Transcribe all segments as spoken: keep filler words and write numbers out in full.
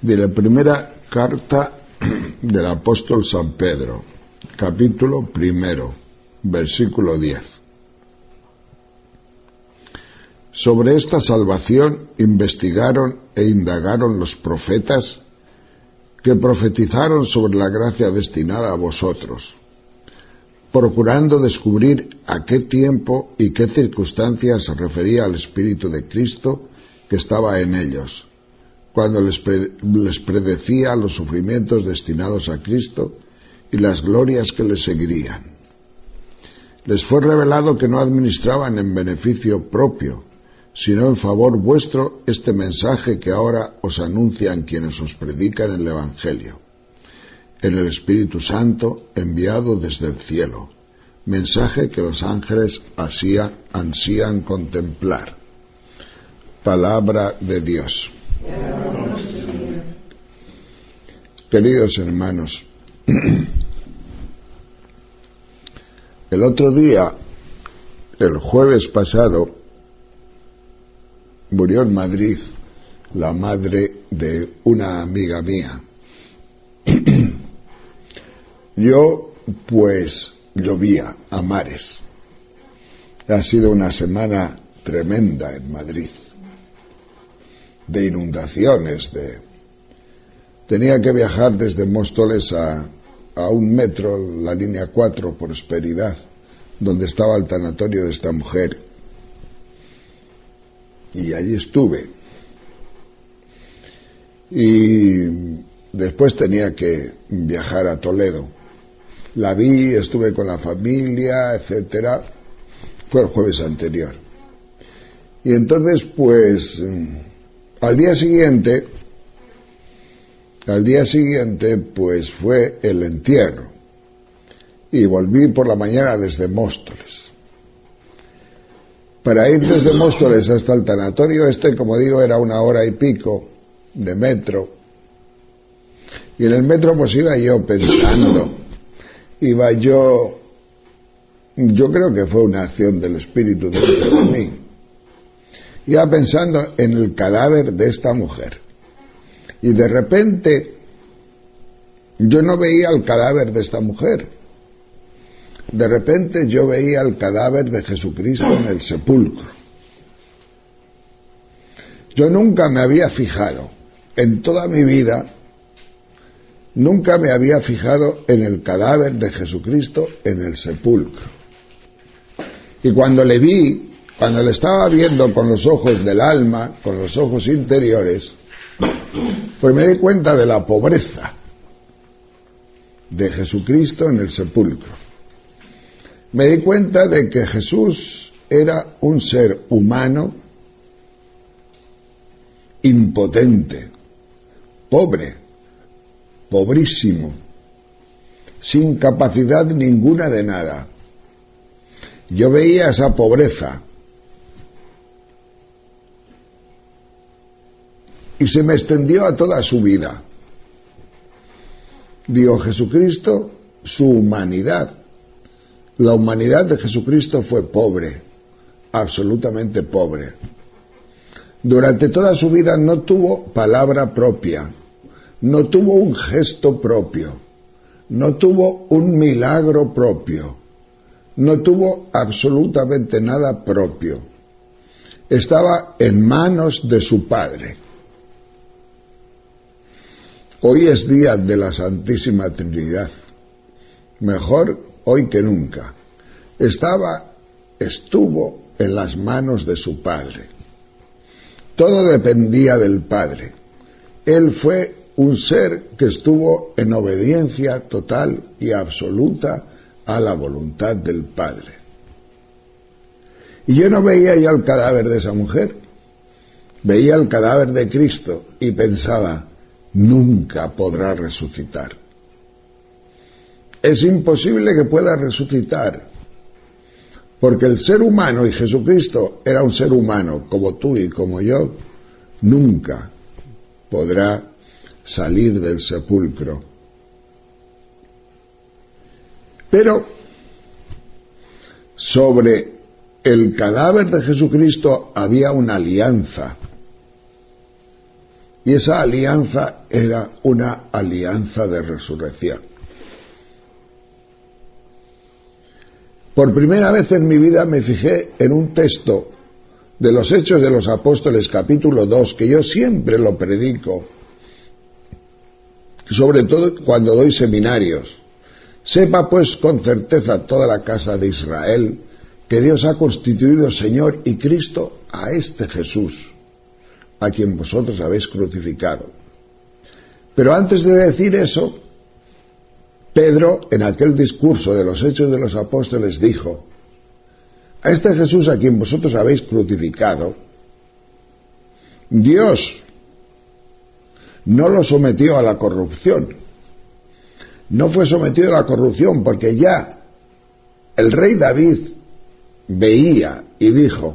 De la primera carta del apóstol San Pedro, capítulo primero, versículo diez. Sobre esta salvación investigaron e indagaron los profetas que profetizaron sobre la gracia destinada a vosotros, procurando descubrir a qué tiempo y qué circunstancias se refería al Espíritu de Cristo que estaba en ellos, cuando les, pre- les predecía los sufrimientos destinados a Cristo y las glorias que les seguirían. Les fue revelado que no administraban en beneficio propio, sino en favor vuestro este mensaje que ahora os anuncian quienes os predican el Evangelio, en el Espíritu Santo enviado desde el cielo, mensaje que los ángeles ansían, ansían contemplar. Palabra de Dios. Queridos hermanos, el otro día, el jueves pasado, murió en Madrid la madre de una amiga mía. Yo, pues, llovía a mares. Ha sido una semana tremenda en Madrid, de inundaciones, de... Tenía que viajar desde Móstoles a, a un metro, la línea cuatro, Prosperidad, donde estaba el tanatorio de esta mujer. Y allí estuve. Y después tenía que viajar a Toledo. La vi, estuve con la familia, etcétera. Fue el jueves anterior. Y entonces, pues, al día siguiente, al día siguiente, pues fue el entierro. Y volví por la mañana desde Móstoles. Para ir desde Móstoles hasta el tanatorio este, como digo, era una hora y pico de metro. Y en el metro pues iba yo pensando, iba yo, yo creo que fue una acción del Espíritu dentro de mí, iba pensando en el cadáver de esta mujer. Y de repente yo no veía el cadáver de esta mujer. De repente yo veía el cadáver de Jesucristo en el sepulcro. Yo nunca me había fijado, en toda mi vida, nunca me había fijado en el cadáver de Jesucristo en el sepulcro. Y cuando le vi, cuando le estaba viendo con los ojos del alma, con los ojos interiores, pues me di cuenta de la pobreza de Jesucristo en el sepulcro. Me di cuenta de que Jesús era un ser humano impotente, pobre, pobrísimo, sin capacidad ninguna de nada. Yo veía esa pobreza y se me extendió a toda su vida. Digo, Jesucristo, su humanidad. La humanidad de Jesucristo fue pobre, absolutamente pobre. Durante toda su vida no tuvo palabra propia, no tuvo un gesto propio, no tuvo un milagro propio, no tuvo absolutamente nada propio. Estaba en manos de su Padre. Hoy es día de la Santísima Trinidad. Mejor hoy que nunca. Estaba, estuvo en las manos de su Padre. Todo dependía del Padre. Él fue un ser que estuvo en obediencia total y absoluta a la voluntad del Padre. Y yo no veía ya el cadáver de esa mujer, veía el cadáver de Cristo y pensaba, nunca podrá resucitar. Es imposible que pueda resucitar, porque el ser humano, y Jesucristo era un ser humano como tú y como yo, nunca podrá salir del sepulcro. Pero sobre el cadáver de Jesucristo había una alianza, Y esa alianza era una alianza de resurrección. Por primera vez en mi vida me fijé en un texto de los Hechos de los Apóstoles, capítulo dos, que yo siempre lo predico, sobre todo cuando doy seminarios. Sepa pues con certeza toda la casa de Israel que Dios ha constituido Señor y Cristo a este Jesús, a quien vosotros habéis crucificado. Pero antes de decir eso, Pedro, en aquel discurso de los Hechos de los Apóstoles, dijo: a este Jesús a quien vosotros habéis crucificado, Dios no lo sometió a la corrupción. No fue sometido a la corrupción porque ya el rey David veía y dijo: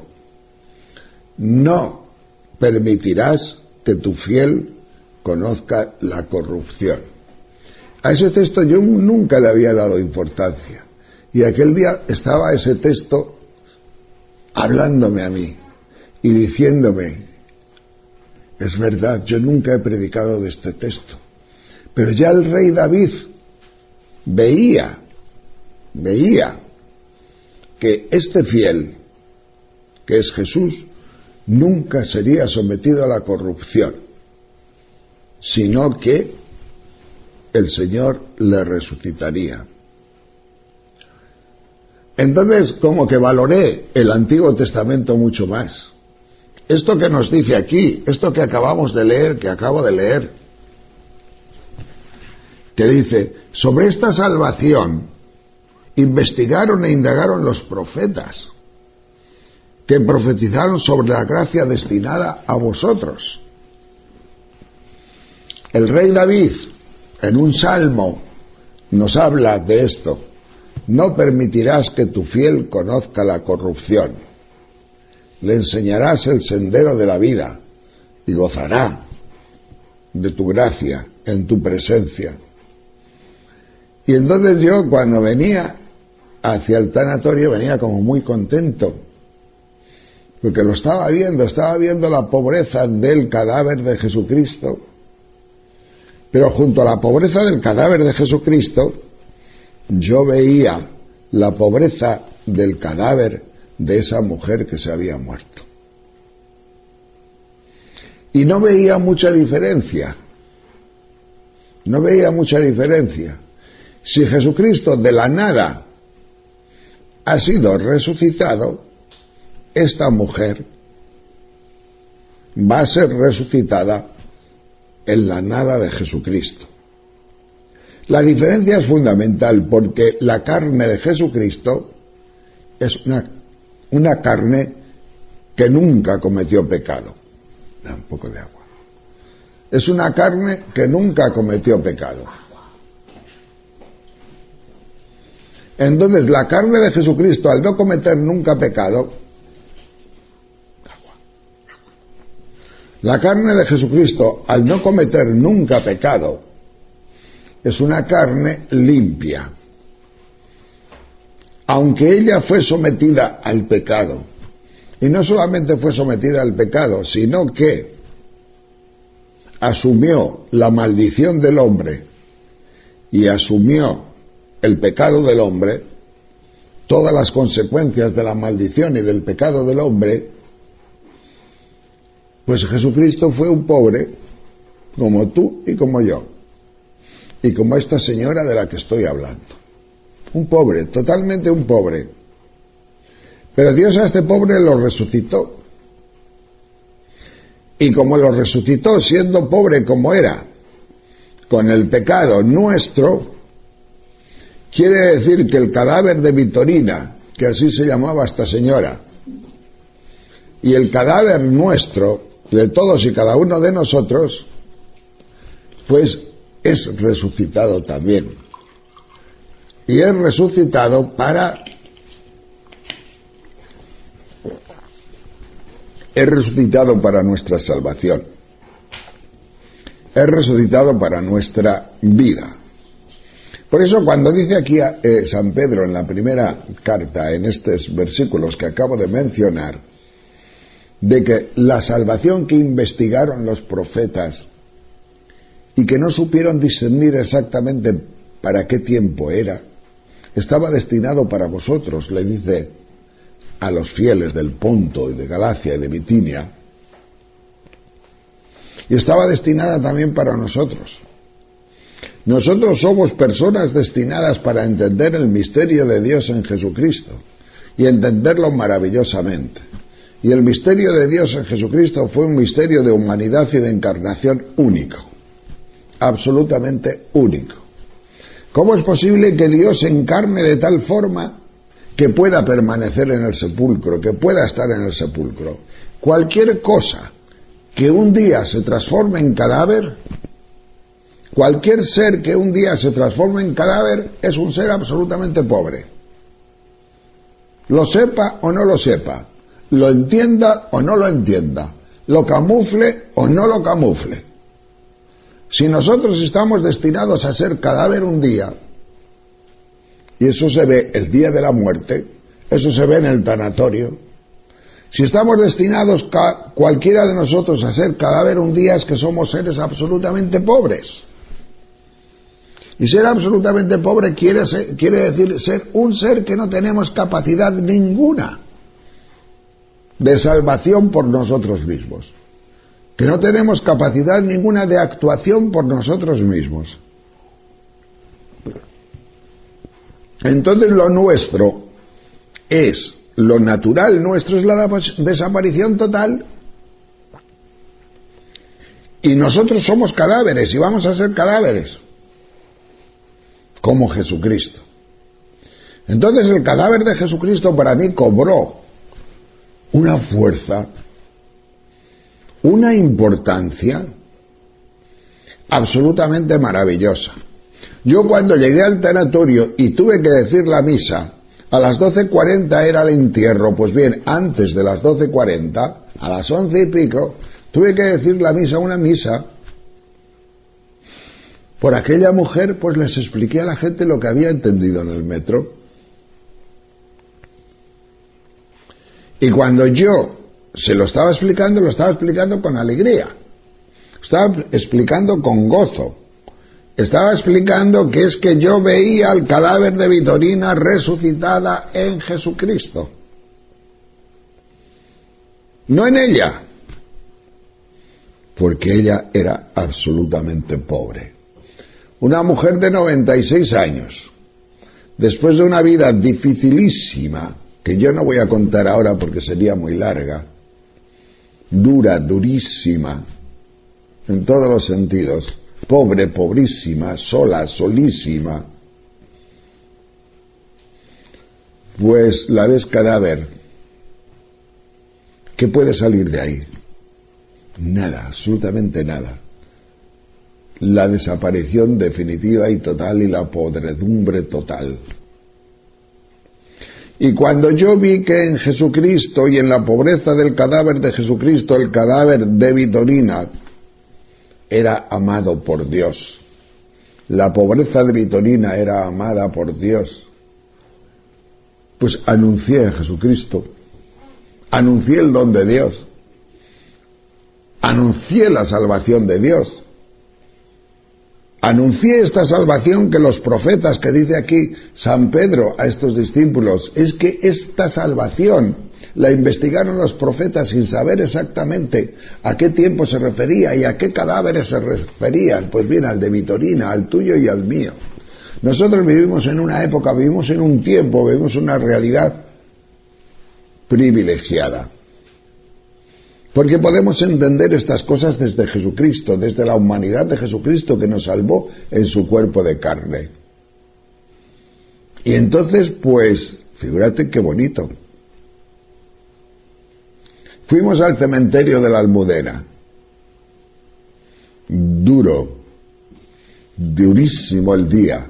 no permitirás que tu fiel conozca la corrupción. A ese texto yo nunca le había dado importancia, y aquel día estaba ese texto hablándome a mí y diciéndome: es verdad, yo nunca he predicado de este texto, pero ya el rey David veía, veía que este fiel, que es Jesús, nunca sería sometido a la corrupción, sino que el Señor le resucitaría. Entonces, como que valoré el Antiguo Testamento mucho más. Esto que nos dice aquí, esto que acabamos de leer, que acabo de leer, que dice: sobre esta salvación investigaron e indagaron los profetas, que profetizaron sobre la gracia destinada a vosotros. El rey David, en un salmo, nos habla de esto: no permitirás que tu fiel conozca la corrupción, le enseñarás el sendero de la vida y gozará de tu gracia en tu presencia. Y entonces yo, cuando venía hacia el tanatorio, venía como muy contento, porque lo estaba viendo, estaba viendo la pobreza del cadáver de Jesucristo. Pero junto a la pobreza del cadáver de Jesucristo, yo veía la pobreza del cadáver de esa mujer que se había muerto. Y no veía mucha diferencia. No veía mucha diferencia. Si Jesucristo de la nada ha sido resucitado, esta mujer va a ser resucitada en la nada de Jesucristo. La diferencia es fundamental, porque la carne de Jesucristo es una, una carne que nunca cometió pecado. Da un poco de agua. Es una carne que nunca cometió pecado. Entonces, la carne de Jesucristo, al no cometer nunca pecado, la carne de Jesucristo, al no cometer nunca pecado, es una carne limpia. Aunque ella fue sometida al pecado, y no solamente fue sometida al pecado, sino que asumió la maldición del hombre y asumió el pecado del hombre, todas las consecuencias de la maldición y del pecado del hombre, pues Jesucristo fue un pobre, como tú y como yo, y como esta señora de la que estoy hablando. Un pobre, totalmente un pobre. Pero Dios a este pobre lo resucitó. Y como lo resucitó siendo pobre como era, con el pecado nuestro, quiere decir que el cadáver de Vitorina, que así se llamaba esta señora, y el cadáver nuestro, de todos y cada uno de nosotros, pues es resucitado también. Y es resucitado para es resucitado para nuestra salvación. Es resucitado para nuestra vida. Por eso, cuando dice aquí eh, San Pedro en la primera carta, en estos versículos que acabo de mencionar, de que la salvación que investigaron los profetas y que no supieron discernir exactamente para qué tiempo era, estaba destinado para vosotros, le dice a los fieles del Ponto y de Galacia y de Bitinia, y estaba destinada también para nosotros. Nosotros somos personas destinadas para entender el misterio de Dios en Jesucristo y entenderlo maravillosamente. Y el misterio de Dios en Jesucristo fue un misterio de humanidad y de encarnación único, absolutamente único. ¿Cómo es posible que Dios se encarne de tal forma que pueda permanecer en el sepulcro, que pueda estar en el sepulcro? Cualquier cosa que un día se transforme en cadáver, cualquier ser que un día se transforme en cadáver es un ser absolutamente pobre. Lo sepa o no lo sepa, lo entienda o no lo entienda, lo camufle o no lo camufle. Si nosotros estamos destinados a ser cadáver un día, y eso se ve el día de la muerte, eso se ve en el tanatorio, si estamos destinados cualquiera de nosotros a ser cadáver un día, es que somos seres absolutamente pobres. Y ser absolutamente pobre quiere, ser, quiere decir ser un ser que no tenemos capacidad ninguna de salvación por nosotros mismos, que no tenemos capacidad ninguna de actuación por nosotros mismos. Entonces lo nuestro es, lo natural nuestro es la desaparición total, y nosotros somos cadáveres y vamos a ser cadáveres como Jesucristo. Entonces el cadáver de Jesucristo para mí cobró una fuerza, una importancia absolutamente maravillosa. Yo cuando llegué al tanatorio y tuve que decir la misa, a las doce cuarenta era el entierro, pues bien, antes de las doce cuarenta, a las once y pico, tuve que decir la misa, una misa. Por aquella mujer, pues les expliqué a la gente lo que había entendido en el metro. Y cuando yo se lo estaba explicando, lo estaba explicando con alegría, estaba explicando con gozo, estaba explicando que es que yo veía el cadáver de Vitorina resucitada en Jesucristo, no en ella, porque ella era absolutamente pobre. Una mujer de noventa y seis años, después de una vida dificilísima, que yo no voy a contar ahora porque sería muy larga, dura, durísima, en todos los sentidos, pobre, pobrísima, sola, solísima, pues la ves cadáver. ¿Qué puede salir de ahí? Nada, absolutamente nada. La desaparición definitiva y total y la podredumbre total. Y cuando yo vi que en Jesucristo y en la pobreza del cadáver de Jesucristo, el cadáver de Vitorina era amado por Dios, la pobreza de Vitorina era amada por Dios, pues anuncié a Jesucristo, anuncié el don de Dios, anuncié la salvación de Dios, anuncié esta salvación que los profetas, que dice aquí San Pedro a estos discípulos, es que esta salvación la investigaron los profetas sin saber exactamente a qué tiempo se refería y a qué cadáveres se referían. Pues bien, al de Vitorina, al tuyo y al mío. Nosotros vivimos en una época, vivimos en un tiempo, vivimos una realidad privilegiada, porque podemos entender estas cosas desde Jesucristo, desde la humanidad de Jesucristo que nos salvó en su cuerpo de carne. Y entonces, pues, figúrate qué bonito. Fuimos al cementerio de la Almudena. Duro, durísimo el día.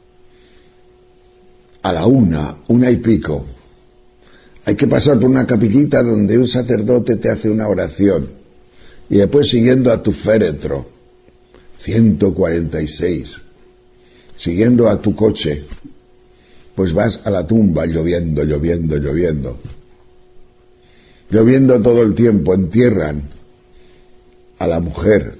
A la una, una y pico. Hay que pasar por una capillita donde un sacerdote te hace una oración. Y después, siguiendo a tu féretro, ciento cuarenta y seis, siguiendo a tu coche, pues vas a la tumba lloviendo, lloviendo, lloviendo. lloviendo todo el tiempo, entierran a la mujer.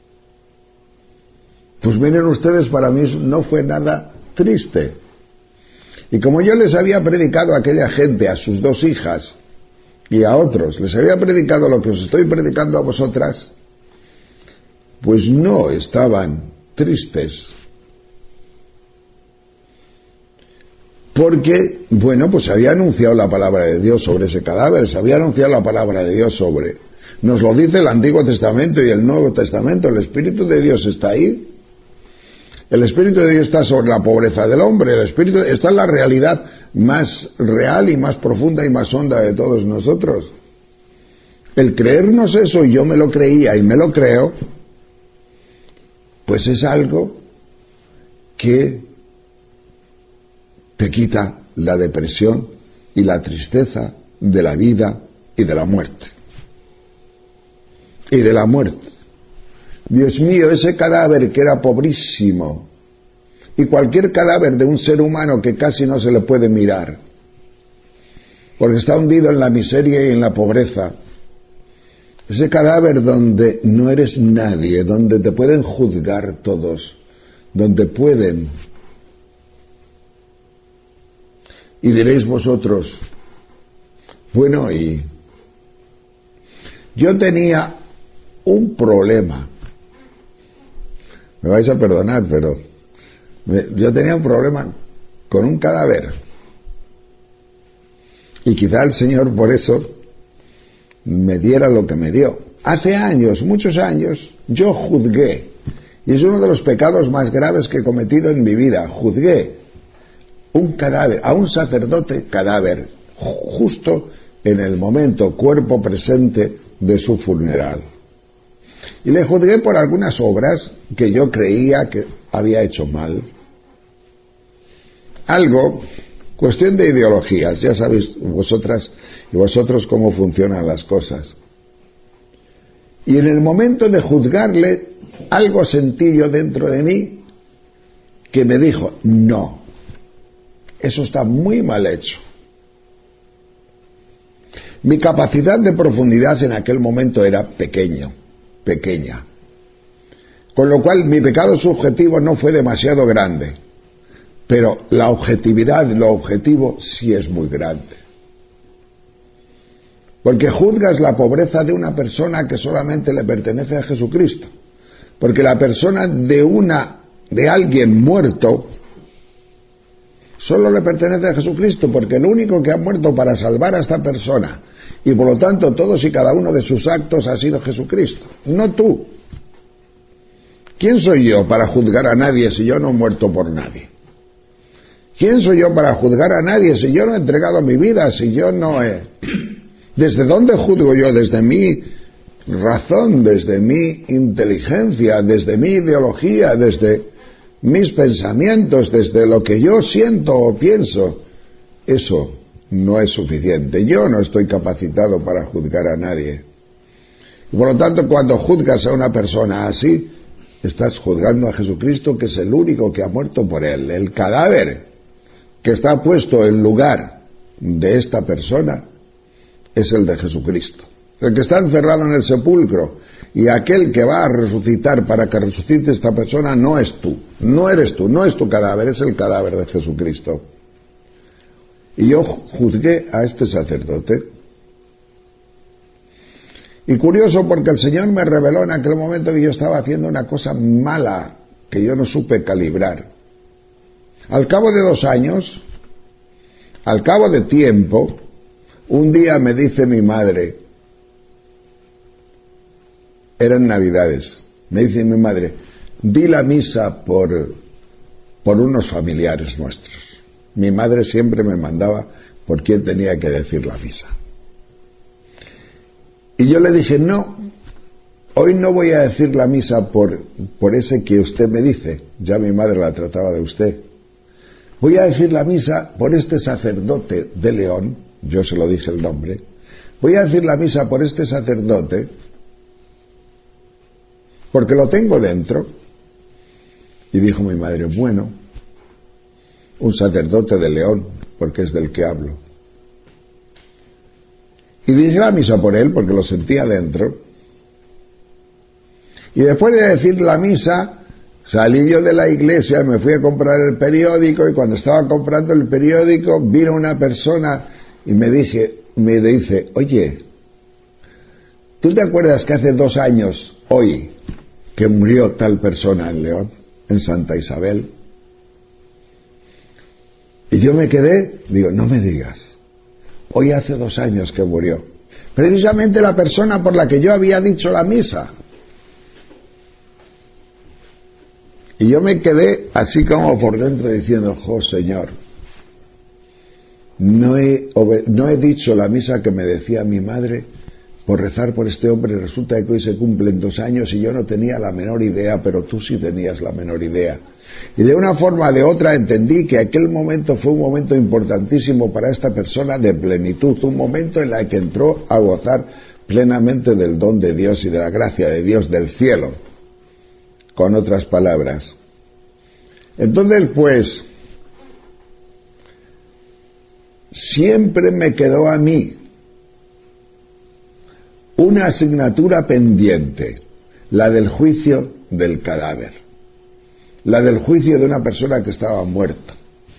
Pues miren ustedes, para mí no fue nada triste. Y como yo les había predicado a aquella gente, a sus dos hijas y a otros, les había predicado lo que os estoy predicando a vosotras, pues no estaban tristes. Porque, bueno, pues se había anunciado la palabra de Dios sobre ese cadáver, se había anunciado la palabra de Dios sobre... Nos lo dice el Antiguo Testamento y el Nuevo Testamento, el Espíritu de Dios está ahí. El Espíritu de Dios está sobre la pobreza del hombre, el Espíritu está en la realidad más real y más profunda y más honda de todos nosotros. El creernos eso, y yo me lo creía y me lo creo, pues es algo que te quita la depresión y la tristeza de la vida y de la muerte. Y de la muerte. Dios mío, ese cadáver que era pobrísimo, y cualquier cadáver de un ser humano que casi no se le puede mirar, porque está hundido en la miseria y en la pobreza, ese cadáver donde no eres nadie, donde te pueden juzgar todos, donde pueden. Y diréis vosotros, bueno, y yo tenía un problema. Me vais a perdonar, pero me, yo tenía un problema con un cadáver. Y quizá el Señor por eso me diera lo que me dio. Hace años, muchos años, yo juzgué, y es uno de los pecados más graves que he cometido en mi vida, juzgué un cadáver, a un sacerdote cadáver, justo en el momento, cuerpo presente de su funeral. Y le juzgué por algunas obras que yo creía que había hecho mal. Algo, cuestión de ideologías, ya sabéis vosotras y vosotros cómo funcionan las cosas. Y en el momento de juzgarle, algo sentí yo dentro de mí que me dijo, no, eso está muy mal hecho. Mi capacidad de profundidad en aquel momento era pequeño, pequeña. Con lo cual mi pecado subjetivo no fue demasiado grande, pero la objetividad, lo objetivo sí es muy grande. Porque juzgas la pobreza de una persona que solamente le pertenece a Jesucristo. Porque la persona de una, de alguien muerto, solo le pertenece a Jesucristo, porque el único que ha muerto para salvar a esta persona, y por lo tanto todos y cada uno de sus actos ha sido Jesucristo, no tú. ¿Quién soy yo para juzgar a nadie si yo no he muerto por nadie? ¿Quién soy yo para juzgar a nadie si yo no he entregado mi vida, si yo no he... ¿Desde dónde juzgo yo? Desde mi razón, desde mi inteligencia, desde mi ideología, desde mis pensamientos, desde lo que yo siento o pienso. Eso no es suficiente. Yo no estoy capacitado para juzgar a nadie. Y por lo tanto, cuando juzgas a una persona así, estás juzgando a Jesucristo, que es el único que ha muerto por él. El cadáver que está puesto en lugar de esta persona es el de Jesucristo. El que está encerrado en el sepulcro y aquel que va a resucitar para que resucite esta persona no es tú, no eres tú, no es tu cadáver, es el cadáver de Jesucristo. Y yo juzgué a este sacerdote. Y curioso, porque el Señor me reveló en aquel momento que yo estaba haciendo una cosa mala que yo no supe calibrar. Al cabo de dos años, al cabo de tiempo, un día me dice mi madre, eran Navidades, me dice mi madre, di la misa por, por unos familiares nuestros. Mi madre siempre me mandaba por quién tenía que decir la misa. Y yo le dije, no, hoy no voy a decir la misa por, por ese que usted me dice, ya mi madre la trataba de usted. Voy a decir la misa por este sacerdote de León, yo se lo dije el nombre, voy a decir la misa por este sacerdote, porque lo tengo dentro. Y dijo mi madre, bueno, un sacerdote de León, porque es del que hablo. Y dije la misa por él, porque lo sentía dentro. Y después de decir la misa, salí yo de la iglesia, me fui a comprar el periódico, y cuando estaba comprando el periódico, vino una persona y me dije, me dice, oye, ¿tú te acuerdas que hace dos años, hoy, que murió tal persona en León, en Santa Isabel? Y yo me quedé, digo, no me digas, hoy hace dos años que murió. Precisamente la persona por la que yo había dicho la misa. Y yo me quedé así como por dentro diciendo, oh Señor, no he, no he dicho la misa que me decía mi madre por rezar por este hombre. Resulta que hoy se cumplen dos años y yo no tenía la menor idea, pero tú sí tenías la menor idea. Y de una forma o de otra entendí que aquel momento fue un momento importantísimo para esta persona de plenitud, un momento en el que entró a gozar plenamente del don de Dios y de la gracia de Dios del cielo, con otras palabras. Entonces, pues, siempre me quedó a mí una asignatura pendiente, la del juicio del cadáver, la del juicio de una persona que estaba muerta.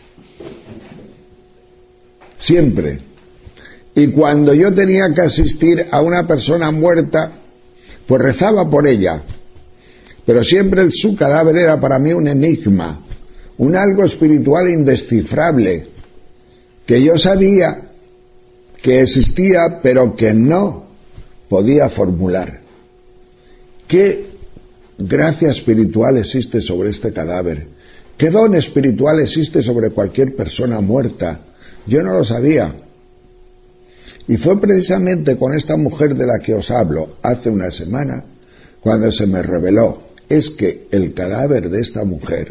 Siempre. Y cuando yo tenía que asistir a una persona muerta, pues rezaba por ella, pero siempre el, su cadáver era para mí un enigma, un algo espiritual indescifrable, que yo sabía que existía, pero que no podía formular. ¿Qué gracia espiritual existe sobre este cadáver? ¿Qué don espiritual existe sobre cualquier persona muerta? Yo no lo sabía. Y fue precisamente con esta mujer de la que os hablo hace una semana cuando se me reveló, es que el cadáver de esta mujer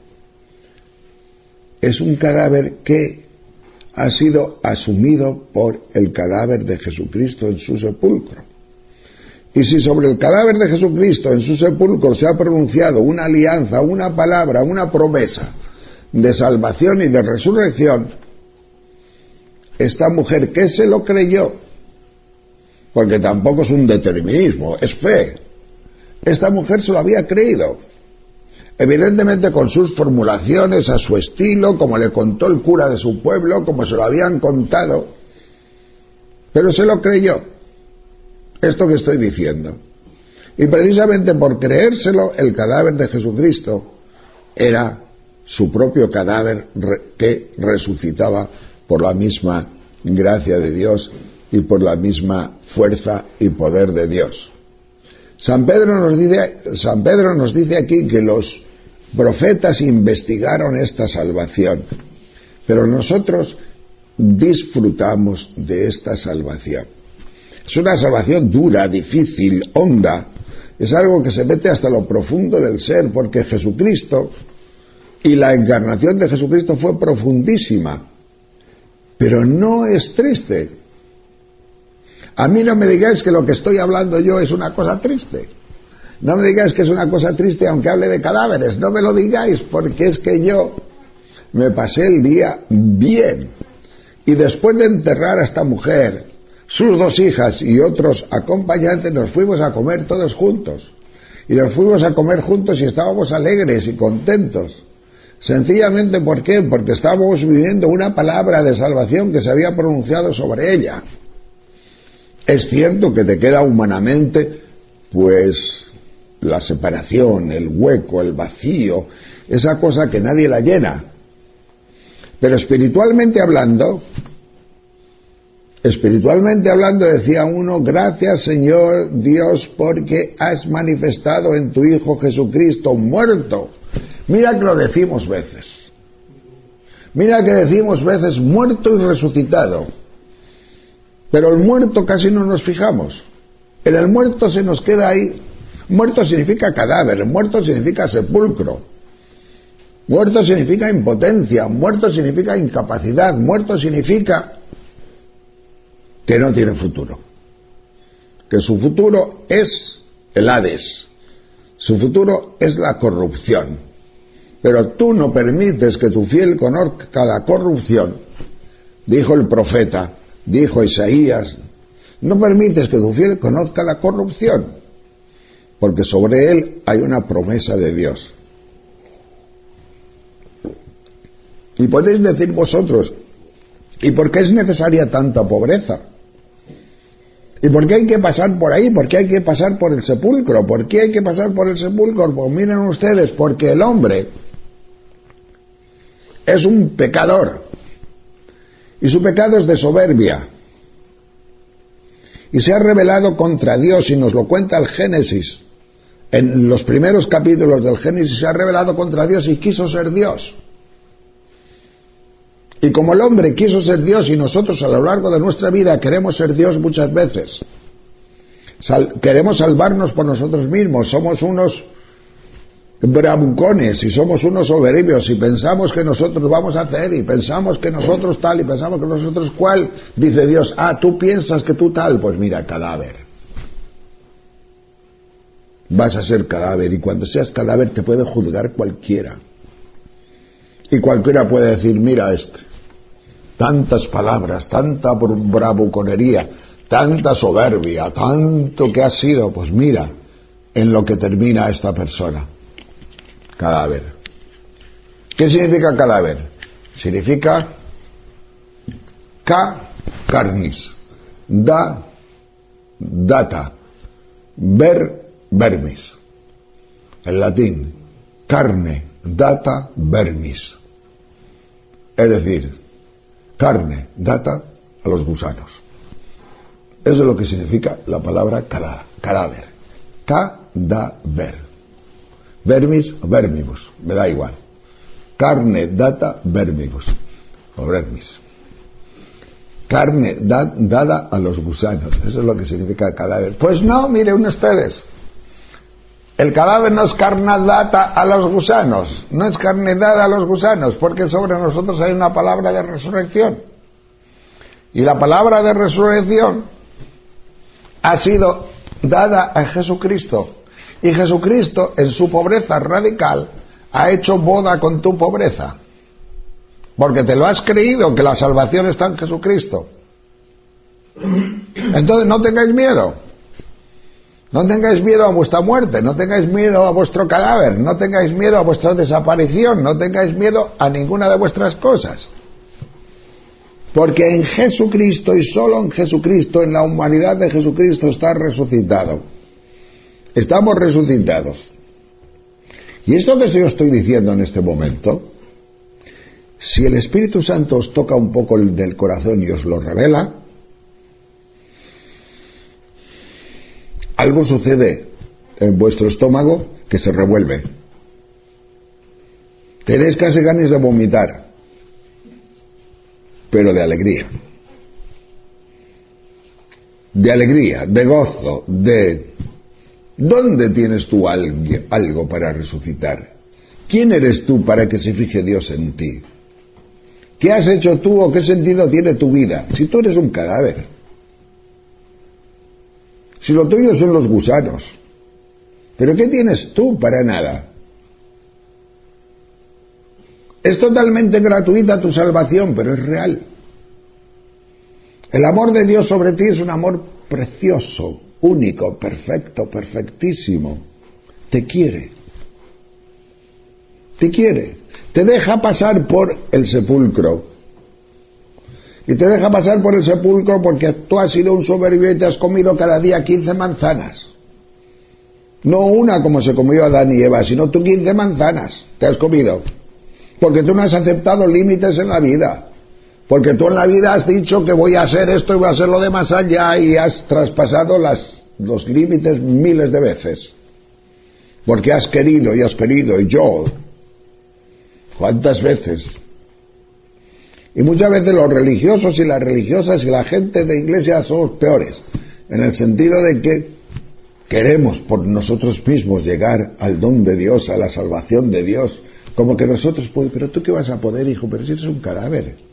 es un cadáver que ha sido asumido por el cadáver de Jesucristo en su sepulcro. Y si sobre el cadáver de Jesucristo en su sepulcro se ha pronunciado una alianza, una palabra, una promesa de salvación y de resurrección, esta mujer que se lo creyó, porque tampoco es un determinismo, es fe, esta mujer se lo había creído, evidentemente con sus formulaciones a su estilo, como le contó el cura de su pueblo, como se lo habían contado, pero se lo creyó, esto que estoy diciendo. Y precisamente por creérselo, el cadáver de Jesucristo era su propio cadáver que resucitaba por la misma gracia de Dios y por la misma fuerza y poder de Dios. San Pedro nos dice, San Pedro nos dice aquí que los profetas investigaron esta salvación, pero nosotros disfrutamos de esta salvación. Es una salvación dura, difícil, honda, es algo que se mete hasta lo profundo del ser, porque Jesucristo y la encarnación de Jesucristo fue profundísima, pero no es triste. A mí no me digáis que lo que estoy hablando yo es una cosa triste. No me digáis que es una cosa triste aunque hable de cadáveres. No me lo digáis, porque es que yo me pasé el día bien. Y después de enterrar a esta mujer, sus dos hijas y otros acompañantes, nos fuimos a comer todos juntos. Y nos fuimos a comer juntos y estábamos alegres y contentos. Sencillamente, ¿por qué? Porque estábamos viviendo una palabra de salvación que se había pronunciado sobre ella. Es cierto que te queda humanamente, pues, la separación, el hueco, el vacío, esa cosa que nadie la llena. Pero espiritualmente hablando, espiritualmente hablando decía uno, gracias Señor Dios porque has manifestado en tu Hijo Jesucristo muerto. Mira que lo decimos veces. Mira que decimos veces muerto y resucitado. Pero el muerto casi no nos fijamos. En el muerto se nos queda ahí. Muerto significa cadáver, muerto significa sepulcro. Muerto significa impotencia, muerto significa incapacidad, muerto significa que no tiene futuro. Que su futuro es el Hades. Su futuro es la corrupción. Pero tú no permites que tu fiel conozca la corrupción, dijo el profeta, dijo Isaías, No permites que tu fiel conozca la corrupción, porque sobre él hay una promesa de Dios. Y podéis decir vosotros, ¿y por qué es necesaria tanta pobreza? ¿Y por qué hay que pasar por ahí? ¿Por qué hay que pasar por el sepulcro? ¿Por qué hay que pasar por el sepulcro? Pues miren ustedes, porque el hombre es un pecador, y su pecado es de soberbia, y se ha rebelado contra Dios, y nos lo cuenta el Génesis. En los primeros capítulos del Génesis se ha rebelado contra Dios y quiso ser Dios. Y como el hombre quiso ser Dios y nosotros a lo largo de nuestra vida queremos ser Dios muchas veces, Sal- queremos salvarnos por nosotros mismos, somos unos bravucones y somos unos soberbios y pensamos que nosotros vamos a hacer y pensamos que nosotros tal y pensamos que nosotros cual, dice Dios, ah, tú piensas que tú tal, pues mira, cadáver. Vas a ser cadáver y cuando seas cadáver te puede juzgar cualquiera. Y cualquiera puede decir, mira este, tantas palabras, tanta bravuconería, tanta soberbia, tanto que ha sido, pues mira en lo que termina esta persona. Cadáver. ¿Qué significa cadáver? Significa ca, carnis, da, data, ver, vermis. En latín, carne, data, vermis. Es decir, carne, data a los gusanos. Eso es lo que significa la palabra cadáver. Cadáver. Vermis o vermibus, me da igual. Carne, data, vermibus o vermis. Carne da, dada a los gusanos. Eso es lo que significa cadáver. Pues no, miren ustedes. El cadáver no es carne data a los gusanos, no es carne dada a los gusanos, porque sobre nosotros hay una palabra de resurrección. Y la palabra de resurrección ha sido dada a Jesucristo. Y Jesucristo, en su pobreza radical, ha hecho boda con tu pobreza. Porque te lo has creído, que la salvación está en Jesucristo. Entonces no tengáis miedo. No tengáis miedo a vuestra muerte, no tengáis miedo a vuestro cadáver, no tengáis miedo a vuestra desaparición, no tengáis miedo a ninguna de vuestras cosas. Porque en Jesucristo y solo en Jesucristo, en la humanidad de Jesucristo está resucitado. Estamos resucitados. Y esto que yo estoy diciendo en este momento, si el Espíritu Santo os toca un poco del corazón y os lo revela, algo sucede en vuestro estómago que se revuelve. Tenéis casi ganas de vomitar, pero de alegría. De alegría, de gozo, de... ¿Dónde tienes tú algo para resucitar? ¿Quién eres tú para que se fije Dios en ti? ¿Qué has hecho tú o qué sentido tiene tu vida? Si tú eres un cadáver. Si lo tuyo son los gusanos. ¿Pero qué tienes tú para nada? Es totalmente gratuita tu salvación, pero es real. El amor de Dios sobre ti es un amor precioso, único, perfecto, perfectísimo. Te quiere. Te quiere. Te deja pasar por el sepulcro. Y te deja pasar por el sepulcro porque tú has sido un soberbio y te has comido cada día quince manzanas. No una como se comió Adán y Eva, sino tú quince manzanas te has comido. Porque tú no has aceptado límites en la vida. Porque tú en la vida has dicho que voy a hacer esto y voy a hacer lo de más allá y has traspasado las, los límites miles de veces. Porque has querido y has querido y yo. ¿Cuántas veces? Y muchas veces los religiosos y las religiosas y la gente de iglesia somos peores. En el sentido de que queremos por nosotros mismos llegar al don de Dios, a la salvación de Dios. Como que nosotros podemos. Pero tú qué vas a poder, hijo, pero si eres un cadáver.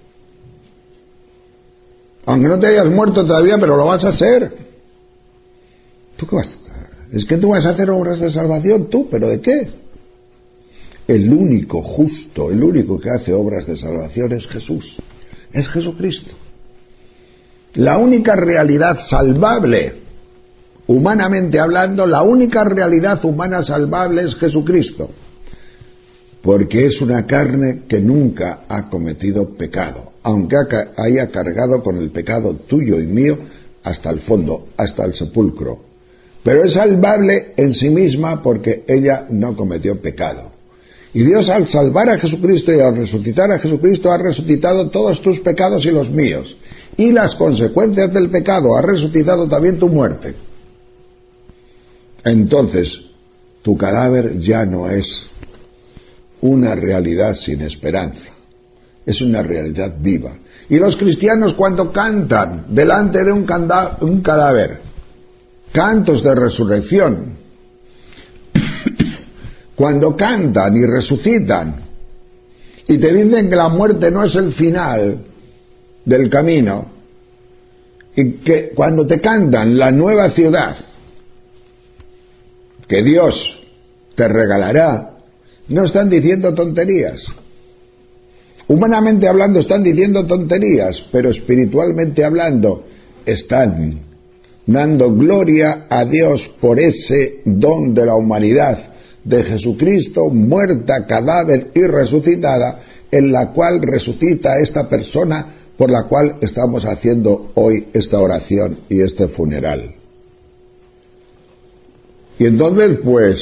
Aunque no te hayas muerto todavía, pero lo vas a hacer. ¿Tú qué vas a hacer? Es que tú vas a hacer obras de salvación, tú, ¿pero de qué? El único justo, el único que hace obras de salvación es Jesús. Es Jesucristo. La única realidad salvable, humanamente hablando, la única realidad humana salvable es Jesucristo, porque es una carne que nunca ha cometido pecado, aunque haya cargado con el pecado tuyo y mío hasta el fondo, hasta el sepulcro. Pero es salvable en sí misma porque ella no cometió pecado. Y Dios, al salvar a Jesucristo y al resucitar a Jesucristo, ha resucitado todos tus pecados y los míos. Y las consecuencias del pecado, ha resucitado también tu muerte. Entonces, tu cadáver ya no es una realidad sin esperanza, es una realidad viva. Y los cristianos, cuando cantan delante de un, canda- un cadáver, cantos de resurrección, cuando cantan y resucitan y te dicen que la muerte no es el final del camino, y que cuando te cantan la nueva ciudad que Dios te regalará, no están diciendo tonterías. Humanamente hablando están diciendo tonterías, pero espiritualmente hablando están dando gloria a Dios por ese don de la humanidad de Jesucristo, muerta, cadáver y resucitada, en la cual resucita esta persona por la cual estamos haciendo hoy esta oración y este funeral. Y entonces, pues,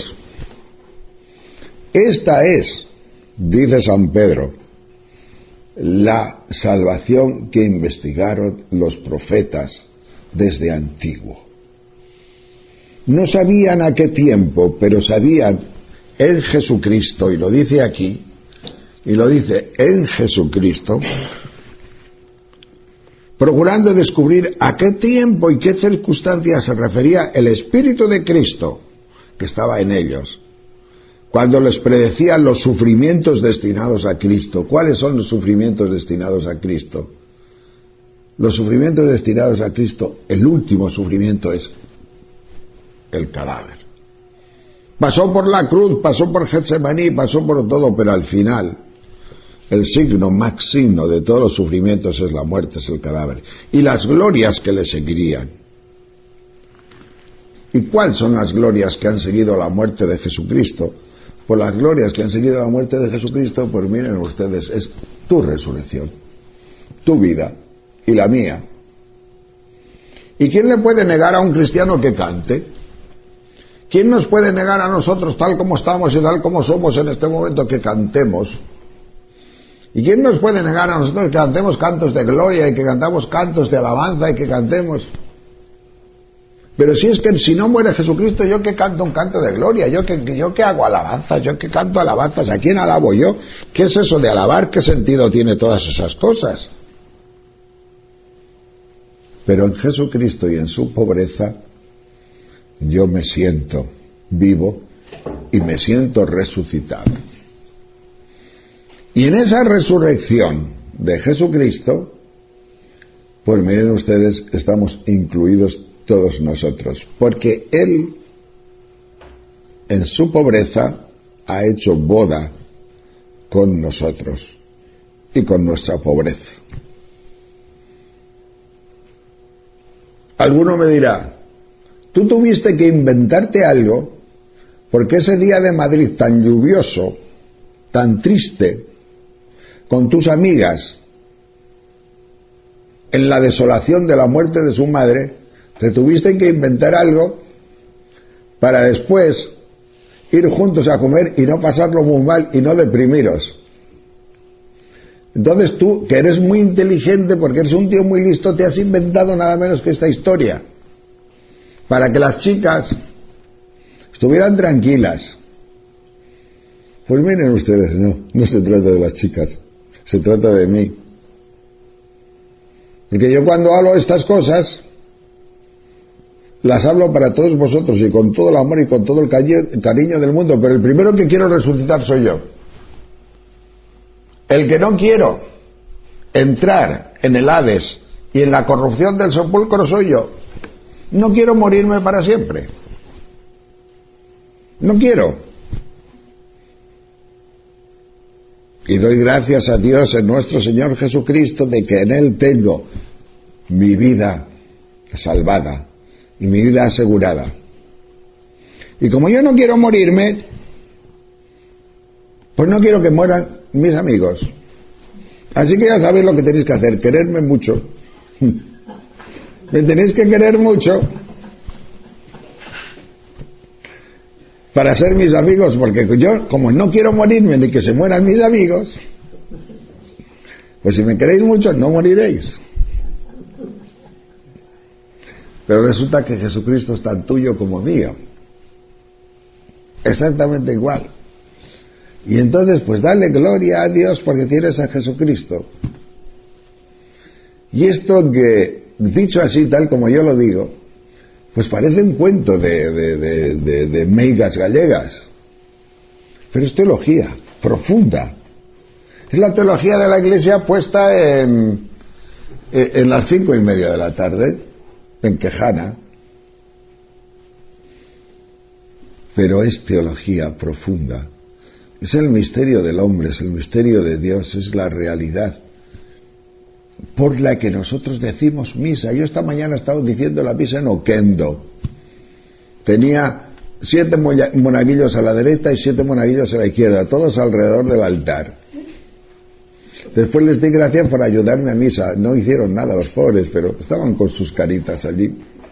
esta es, dice San Pedro, la salvación que investigaron los profetas desde antiguo. No sabían a qué tiempo, pero sabían en Jesucristo, y lo dice aquí, y lo dice en Jesucristo, procurando descubrir a qué tiempo y qué circunstancias se refería el Espíritu de Cristo que estaba en ellos, cuando les predecía los sufrimientos destinados a Cristo. ¿Cuáles son los sufrimientos destinados a Cristo? Los sufrimientos destinados a Cristo, el último sufrimiento es el cadáver. Pasó por la cruz, pasó por Getsemaní, pasó por todo, pero al final el signo máximo de todos los sufrimientos es la muerte, es el cadáver. Y las glorias que le seguirían. ¿Y cuáles son las glorias que han seguido la muerte de Jesucristo? Pues las glorias que han seguido la muerte de Jesucristo, pues miren ustedes, es tu resurrección, tu vida y la mía. ¿Y quién le puede negar a un cristiano que cante? ¿Quién nos puede negar a nosotros, tal como estamos y tal como somos en este momento, que cantemos? ¿Y quién nos puede negar a nosotros que cantemos cantos de gloria y que cantamos cantos de alabanza y que cantemos? Pero si es que si no muere Jesucristo, ¿yo qué canto un canto de gloria? ¿Yo qué, yo qué hago alabanzas? ¿Yo qué canto alabanzas? ¿A quién alabo yo? ¿Qué es eso de alabar? ¿Qué sentido tiene todas esas cosas? Pero en Jesucristo y en su pobreza, yo me siento vivo y me siento resucitado. Y en esa resurrección de Jesucristo, pues miren ustedes, estamos incluidos todos nosotros, porque Él, en su pobreza, ha hecho boda con nosotros y con nuestra pobreza. Alguno me dirá, tú tuviste que inventarte algo, porque ese día de Madrid tan lluvioso, tan triste, con tus amigas, en la desolación de la muerte de su madre, te tuviste que inventar algo para después ir juntos a comer y no pasarlo muy mal y no deprimiros. Entonces tú, que eres muy inteligente porque eres un tío muy listo, te has inventado nada menos que esta historia para que las chicas estuvieran tranquilas. Pues miren ustedes, no, no se trata de las chicas, se trata de mí. Porque yo cuando hablo de estas cosas, las hablo para todos vosotros y con todo el amor y con todo el cariño del mundo, pero el primero que quiero resucitar soy yo. El que no quiero entrar en el Hades y en la corrupción del sepulcro soy yo. No quiero morirme para siempre. No quiero. Y doy gracias a Dios en nuestro Señor Jesucristo de que en Él tengo mi vida salvada y mi vida asegurada. Y como yo no quiero morirme, pues no quiero que mueran mis amigos. Así que ya sabéis lo que tenéis que hacer, quererme mucho. Me tenéis que querer mucho para ser mis amigos, porque yo, como no quiero morirme ni que se mueran mis amigos, pues si me queréis mucho no moriréis. Pero resulta que Jesucristo es tan tuyo como mío, exactamente igual. Y entonces pues dale gloria a Dios porque tienes a Jesucristo. Y esto que, dicho así tal como yo lo digo, pues parece un cuento de, de, de, de, de meigas gallegas, pero es teología profunda. Es la teología de la Iglesia puesta en, en las cinco y media de la tarde, en Quejana. Pero es teología profunda. Es el misterio del hombre, es el misterio de Dios, es la realidad por la que nosotros decimos misa. Yo esta mañana he estado diciendo la misa en Oquendo. Tenía siete monaguillos a la derecha y siete monaguillos a la izquierda, todos alrededor del altar. Después les di gracias por ayudarme a misa. No hicieron nada los pobres, pero estaban con sus caritas allí.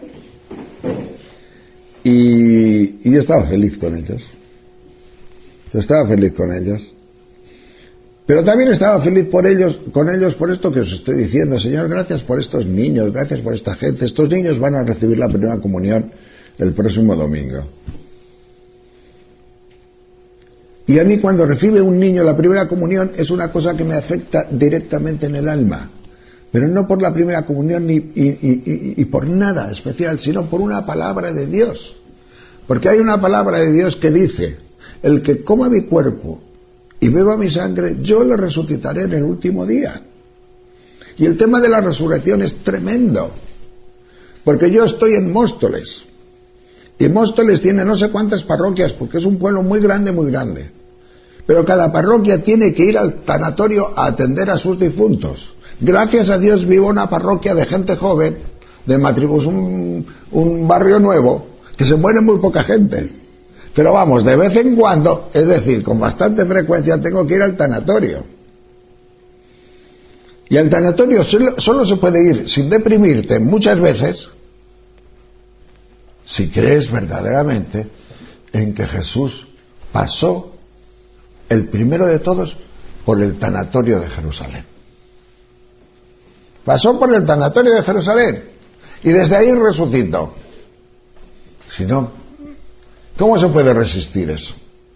Y, y yo estaba feliz con ellos. Yo estaba feliz con ellos. Pero también estaba feliz por ellos, con ellos por esto que os estoy diciendo. Señor, gracias por estos niños, gracias por esta gente. Estos niños van a recibir la primera comunión el próximo domingo. Y a mí cuando recibe un niño la primera comunión es una cosa que me afecta directamente en el alma. Pero no por la primera comunión ni, y, y, y, y por nada especial, sino por una palabra de Dios. Porque hay una palabra de Dios que dice: el que coma mi cuerpo y beba mi sangre, yo le resucitaré en el último día. Y el tema de la resurrección es tremendo, porque yo estoy en Móstoles, y Móstoles tiene no sé cuántas parroquias, porque es un pueblo muy grande, muy grande, pero cada parroquia tiene que ir al tanatorio a atender a sus difuntos. Gracias a Dios vivo en una parroquia de gente joven, de Matribus, un, un barrio nuevo, que se muere muy poca gente. Pero vamos, de vez en cuando, es decir, con bastante frecuencia, tengo que ir al tanatorio. Y al tanatorio solo, solo se puede ir sin deprimirte muchas veces si crees verdaderamente en que Jesús pasó el primero de todos por el tanatorio de Jerusalén. Pasó por el tanatorio de Jerusalén y desde ahí resucitó. Si no, ¿cómo se puede resistir eso?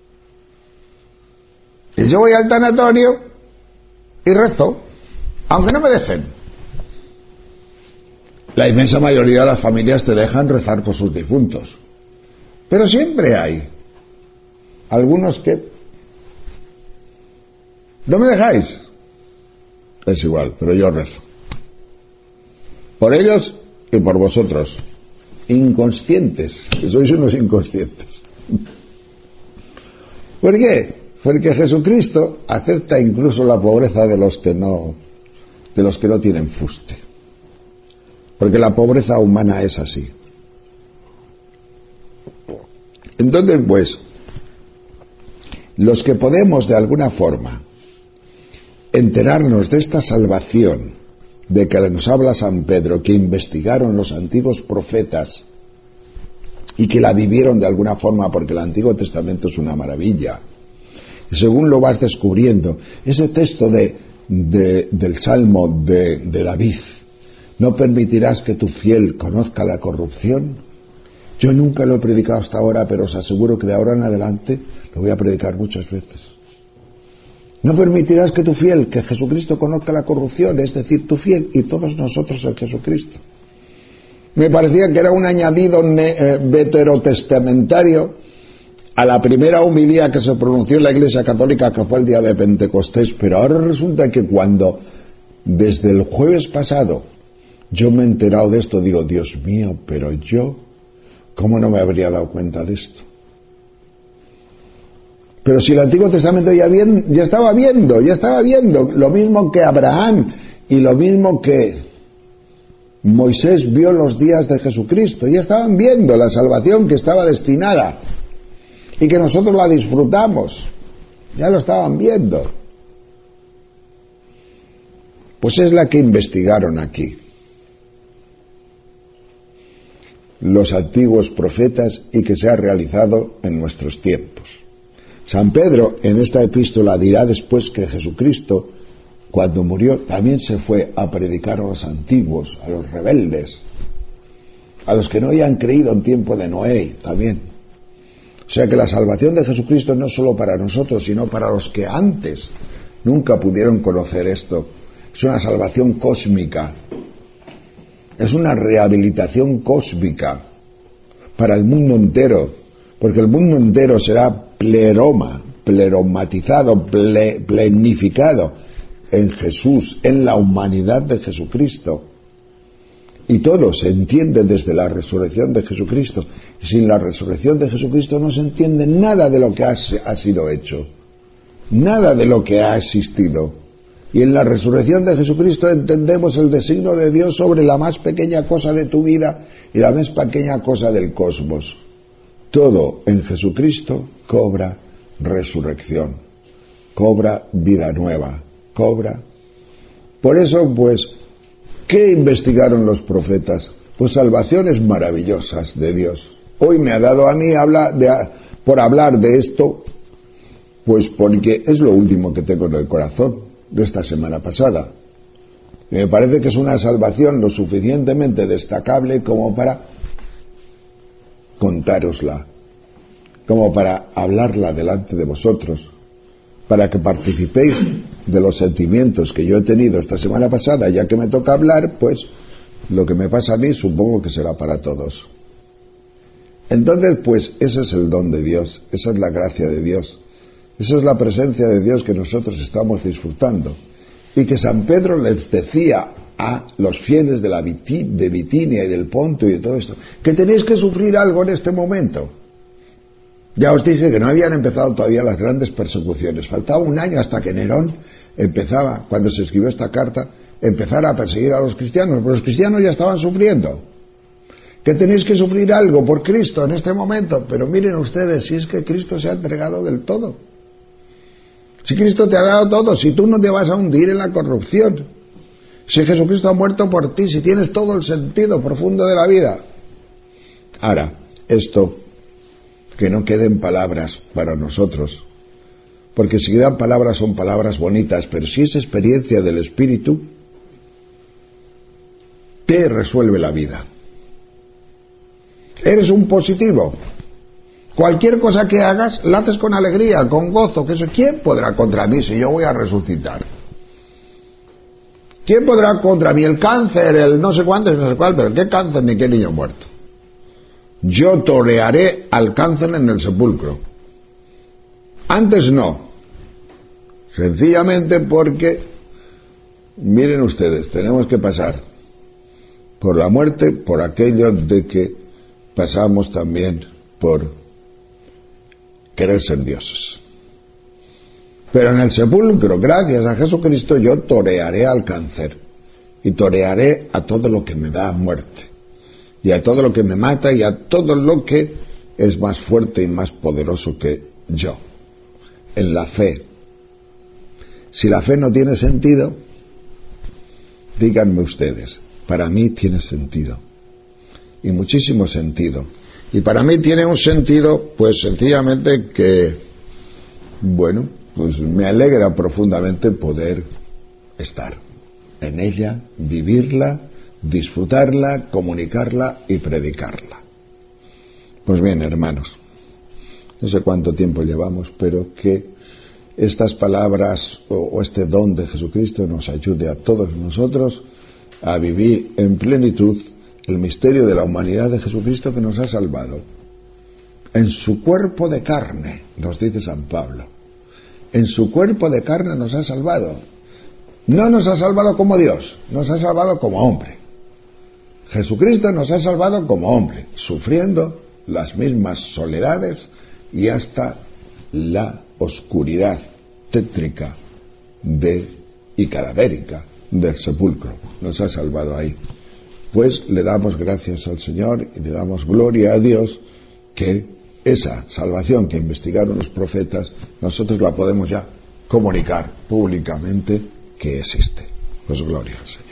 Y yo voy al tanatorio y rezo, aunque no me dejen. La inmensa mayoría de las familias te dejan rezar por sus difuntos, pero siempre hay algunos que no me dejáis. Es igual, pero yo rezo por ellos y por vosotros, inconscientes, que sois unos inconscientes. ¿Por qué? Porque Jesucristo acepta incluso la pobreza de los que no, de los que no tienen fuste, porque la pobreza humana es así. Entonces, pues, los que podemos de alguna forma enterarnos de esta salvación de que nos habla San Pedro, que investigaron los antiguos profetas y que la vivieron de alguna forma, porque el Antiguo Testamento es una maravilla, y según lo vas descubriendo, ese texto de, de, del Salmo de, de David: no permitirás que tu fiel conozca la corrupción. Yo nunca lo he predicado hasta ahora, pero os aseguro que de ahora en adelante lo voy a predicar muchas veces. No permitirás que tu fiel, que Jesucristo, conozca la corrupción, es decir, tu fiel y todos nosotros en Jesucristo. Me parecía que era un añadido eh, veterotestamentario a la primera homilía que se pronunció en la Iglesia Católica, que fue el día de Pentecostés, pero ahora resulta que cuando, desde el jueves pasado, yo me he enterado de esto, digo, Dios mío, pero yo, ¿cómo no me habría dado cuenta de esto? Pero si el Antiguo Testamento ya, bien, ya estaba viendo, ya estaba viendo lo mismo que Abraham y lo mismo que, Moisés vio los días de Jesucristo, ya estaban viendo la salvación que estaba destinada y que nosotros la disfrutamos, ya lo estaban viendo. Pues es la que investigaron aquí los antiguos profetas y que se ha realizado en nuestros tiempos. San Pedro en esta epístola dirá después que Jesucristo, cuando murió, también se fue a predicar a los antiguos, a los rebeldes, a los que no habían creído en tiempo de Noé también. O sea que la salvación de Jesucristo no es solo para nosotros, sino para los que antes nunca pudieron conocer esto. Es una salvación cósmica, es una rehabilitación cósmica para el mundo entero, porque el mundo entero será pleroma, pleromatizado, ple, plenificado en Jesús, en la humanidad de Jesucristo. Y todo se entiende desde la resurrección de Jesucristo. Sin la resurrección de Jesucristo no se entiende nada de lo que ha, ha sido hecho, nada de lo que ha existido. Y en la resurrección de Jesucristo entendemos el designio de Dios sobre la más pequeña cosa de tu vida y la más pequeña cosa del cosmos. Todo en Jesucristo cobra resurrección, cobra vida nueva, cobra. Por eso, pues, ¿qué investigaron los profetas? Pues salvaciones maravillosas de Dios. Hoy me ha dado a mí habla de, por hablar de esto, pues porque es lo último que tengo en el corazón de esta semana pasada. Y me parece que es una salvación lo suficientemente destacable como para contárosla, como para hablarla delante de vosotros, para que participéis de los sentimientos que yo he tenido esta semana pasada. Ya que me toca hablar, pues lo que me pasa a mí supongo que será para todos. Entonces, pues ese es el don de Dios, esa es la gracia de Dios, esa es la presencia de Dios que nosotros estamos disfrutando, y que San Pedro les decía a los fieles de la Biti, de Bitinia y del Ponto y de todo esto, que tenéis que sufrir algo en este momento. Ya os dije que no habían empezado todavía las grandes persecuciones, faltaba un año hasta que Nerón empezaba, cuando se escribió esta carta, empezara a perseguir a los cristianos, pero los cristianos ya estaban sufriendo. Que tenéis que sufrir algo por Cristo en este momento, pero miren ustedes, si es que Cristo se ha entregado del todo. Si Cristo te ha dado todo, si tú no te vas a hundir en la corrupción, si Jesucristo ha muerto por ti, si tienes todo el sentido profundo de la vida. Ahora, esto, que no queden palabras para nosotros, porque si quedan palabras son palabras bonitas, pero si es experiencia del Espíritu, te resuelve la vida. Eres un positivo. Cualquier cosa que hagas, la haces con alegría, con gozo. Que eso, ¿quién podrá contra mí si yo voy a resucitar? ¿Quién podrá contra mí? El cáncer, el no sé cuánto, no sé cuál, pero ¿qué cáncer ni qué niño muerto? Yo torearé al cáncer en el sepulcro. Antes no. Sencillamente porque, miren ustedes, tenemos que pasar por la muerte, por aquello de que pasamos también por querer ser dioses. Pero en el sepulcro, gracias a Jesucristo, yo torearé al cáncer y torearé a todo lo que me da muerte y a todo lo que me mata y a todo lo que es más fuerte y más poderoso que yo, en la fe. Si la fe no tiene sentido, díganme ustedes, para mí tiene sentido, y muchísimo sentido. Y para mí tiene un sentido, pues sencillamente que, bueno, pues me alegra profundamente poder estar en ella, vivirla, disfrutarla, comunicarla y predicarla. Pues bien, hermanos, no sé cuánto tiempo llevamos, pero que estas palabras o, o este don de Jesucristo nos ayude a todos nosotros a vivir en plenitud el misterio de la humanidad de Jesucristo que nos ha salvado. En su cuerpo de carne, nos dice San Pablo, en su cuerpo de carne nos ha salvado. No nos ha salvado como Dios, nos ha salvado como hombre. Jesucristo nos ha salvado como hombre, sufriendo las mismas soledades y hasta la oscuridad tétrica de, y cadavérica del sepulcro. Nos ha salvado ahí. pues le damos gracias al Señor y le damos gloria a Dios que esa salvación que investigaron los profetas, nosotros la podemos ya comunicar públicamente que existe. Pues gloria al Señor.